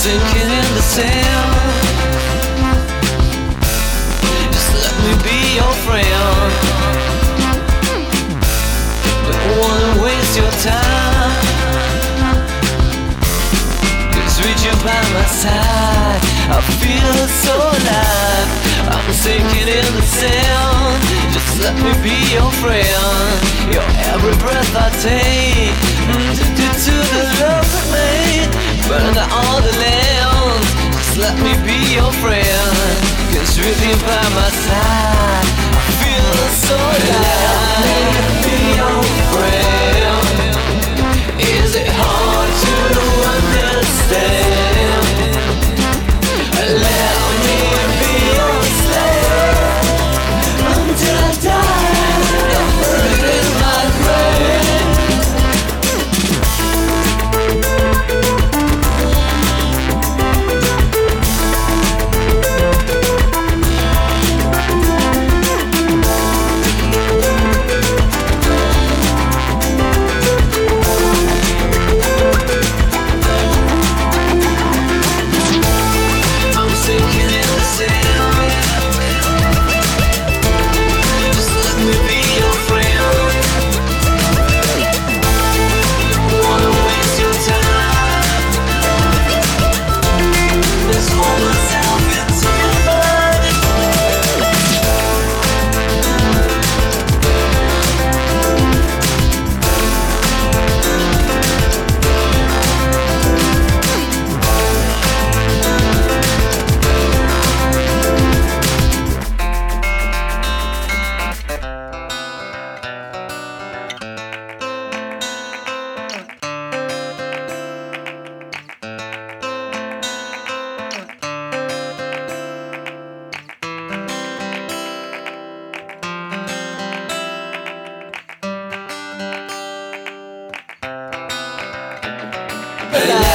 sinking in the sand. Just let me be your friend. Don't wanna waste your time. Cause with you by my side, I feel so alive. I'm sinking in the sand. Just let me be your friend. Your every breath I take, addicted to the love we made. Burn out all the lands. Just let me be your friend. Cause with you by my side, I feel so alive. Let me be your friend. Is it hard to understand? Let me be your slave until I die. Don't burn in my grave. I'm sinking in the sand. Just let me be your friend. Don't wanna waste your time. Let's hold myself into your mind. Alive.